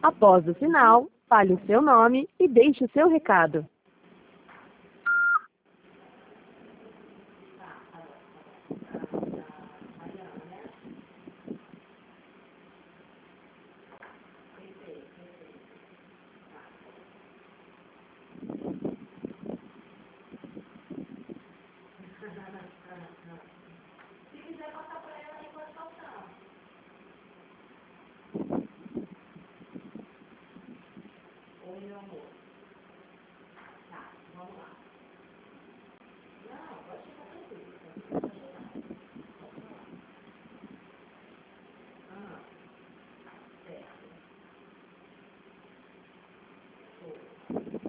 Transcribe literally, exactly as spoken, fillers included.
Após o sinal, fale o seu nome e deixe o seu recado. Oi, meu amor. Tá, vamos lá. Não, pode ficar tranquilo. Pode chegar. Pode falar. Ah, certo. Foi.